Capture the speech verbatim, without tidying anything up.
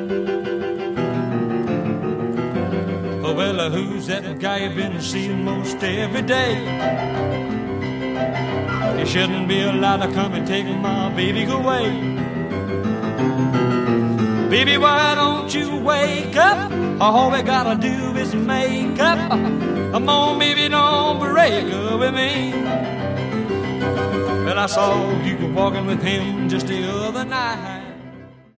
Oh, well, uh, who's that guy you've been seeing most every day? You shouldn't be allowed to come and take my baby away. Baby, why don't you wake up? All we gotta do is make up. Come on, baby, don't break up with me. Well, I saw you walking with him just the other night.